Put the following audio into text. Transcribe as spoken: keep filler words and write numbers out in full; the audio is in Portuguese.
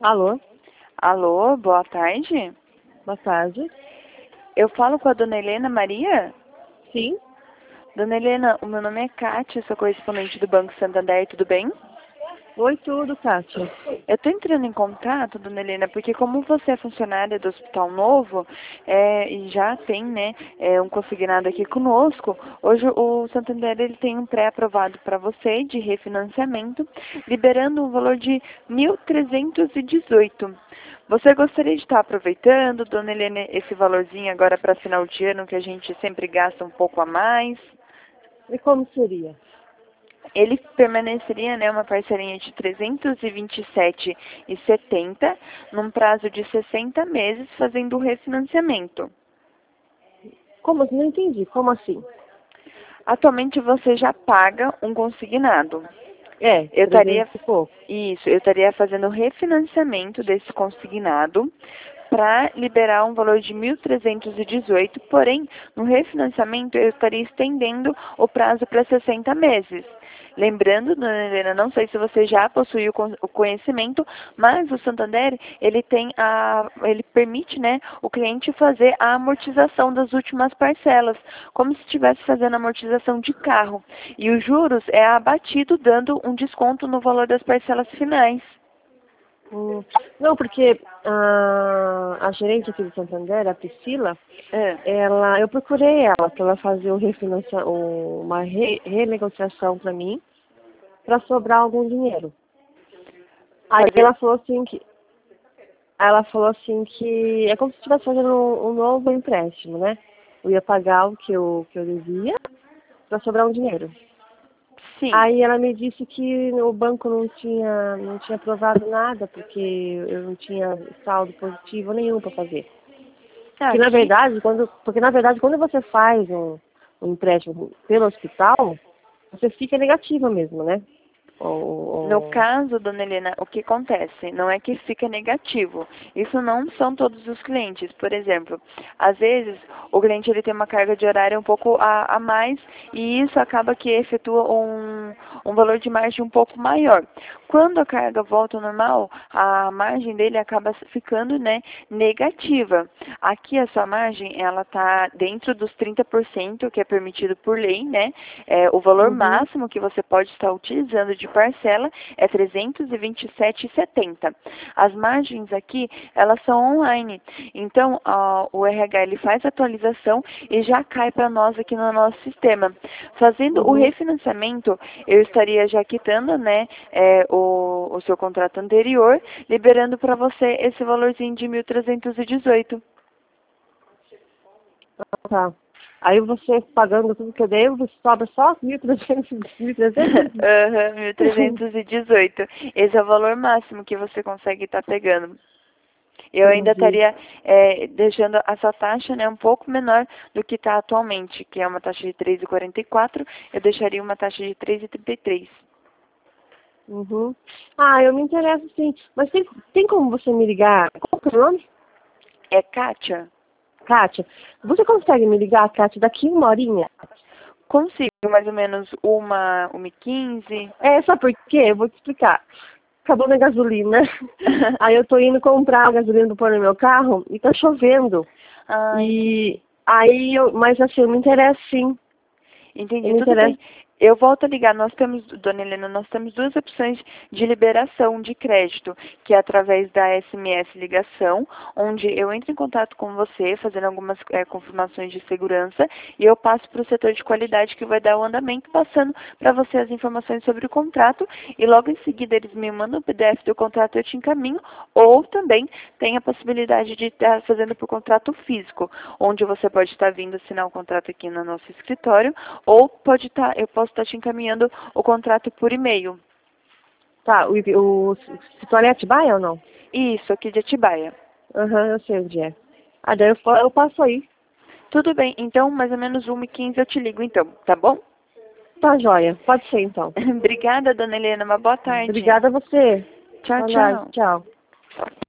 Alô, Alô, boa tarde. boa tarde. Eu falo com a dona Helena Maria? Sim? Dona Helena, o meu nome é Kátia, sou correspondente do Banco Santander, tudo bem? Oi, tudo, Kátia. Eu estou entrando em contato, dona Helena, porque como você é funcionária do Hospital Novo, é, e já tem, né, é, um consignado aqui conosco, hoje o Santander ele tem um pré-aprovado para você de refinanciamento, liberando um valor de mil trezentos e dezoito. Você gostaria de estar aproveitando, dona Helena, esse valorzinho agora para final de ano, que a gente sempre gasta um pouco a mais? E como seria? Ele permaneceria, né, uma parcelinha de trezentos e vinte e sete reais e setenta centavos num prazo de sessenta meses, fazendo o refinanciamento. Como? Não entendi. Como assim? Atualmente você já paga um consignado. É, Eu estaria trezentos e pouco. isso, eu estaria fazendo o refinanciamento desse consignado para liberar um valor de mil trezentos e dezoito, porém, no refinanciamento eu estaria estendendo o prazo para sessenta meses. Lembrando, dona Helena, não sei se você já possui o con- o conhecimento, mas o Santander, ele tem a, ele permite, né, o cliente fazer a amortização das últimas parcelas, como se estivesse fazendo a amortização de carro. E os juros é abatido, dando um desconto no valor das parcelas finais. Hum, Não, porque a, a gerente aqui do Santander, a Priscila, É. ela, eu procurei ela para ela fazer um refinancia, um- uma re, renegociação para mim, para sobrar algum dinheiro. Aí Fazer. ela falou assim que ela falou assim que é como se estivesse fazendo um, um novo empréstimo, né? Eu ia pagar o que eu, que eu devia para sobrar um dinheiro. Sim. Aí ela me disse que o banco não tinha, não tinha aprovado nada, porque eu não tinha saldo positivo nenhum para fazer. Ah, Que na aqui. verdade, quando, porque na verdade quando você faz um, um empréstimo pelo hospital, você fica negativa mesmo, né? Ou, No ou- caso, dona Helena, o que acontece? Não é que fica negativo. Isso não são todos os clientes. Por exemplo, às vezes o cliente ele tem uma carga de horário um pouco a, a mais e isso acaba que efetua um, um valor de margem um pouco maior. Quando a carga volta ao normal, a margem dele acaba ficando, né, negativa. Aqui a sua margem, ela está dentro dos trinta por cento que é permitido por lei, né? É, o valor Uhum. máximo que você pode estar utilizando de parcela é trezentos e vinte e sete reais e setenta centavos. As margens aqui, elas são online. Então, ó, o R H ele faz a atualização e já cai para nós aqui no nosso sistema. Fazendo o Uhum. refinanciamento, eu estaria já quitando, né, é, o, o seu contrato anterior, liberando para você esse valorzinho de mil trezentos e dezoito. Ah, tá. Aí você pagando tudo que eu devo, sobra só mil e trezentos, mil e trezentos. Aham, mil trezentos e dezoito. Esse é o valor máximo que você consegue estar pegando. Eu ainda Entendi. estaria é, deixando essa taxa, né, um pouco menor do que está atualmente, que é uma taxa de três vírgula quarenta e quatro, eu deixaria uma taxa de três vírgula trinta e três. Uhum. Ah, eu me interesso sim. Mas tem, tem como você me ligar? Qual que é o seu nome? É Kátia? Kátia. Você consegue me ligar, Kátia, daqui uma horinha? Consigo mais ou menos uma, uma e quinze. É, sabe por quê? Eu vou te explicar. Acabou minha gasolina. Aí eu tô indo comprar a gasolina pra pôr no meu carro e tá chovendo. Ah, E entendi. aí eu, mas assim, eu me interesso sim. Eu Entendi, me tudo bem. interesso. Eu volto a ligar. Nós temos, dona Helena, nós temos duas opções de liberação de crédito, que é através da S M S ligação, onde eu entro em contato com você, fazendo algumas é, confirmações de segurança, e eu passo para o setor de qualidade que vai dar o andamento, passando para você as informações sobre o contrato, e logo em seguida eles me mandam o P D F do contrato e eu te encaminho, ou também tem a possibilidade de estar fazendo por contrato físico, onde você pode estar vindo assinar o contrato aqui no nosso escritório, ou pode estar, eu posso estar te encaminhando o contrato por e-mail. Tá, o, o, o toalete vai ou não? Isso, aqui de Atibaia. Aham, eu sei onde é. Ah, daí eu, fa- eu passo aí. Tudo bem, então mais ou menos uma e quinze eu te ligo então, tá bom? Tá, joia. Pode ser então. Obrigada, dona Helena, uma boa tarde. Obrigada a você. Tchau, Boa tarde. tchau. Tchau.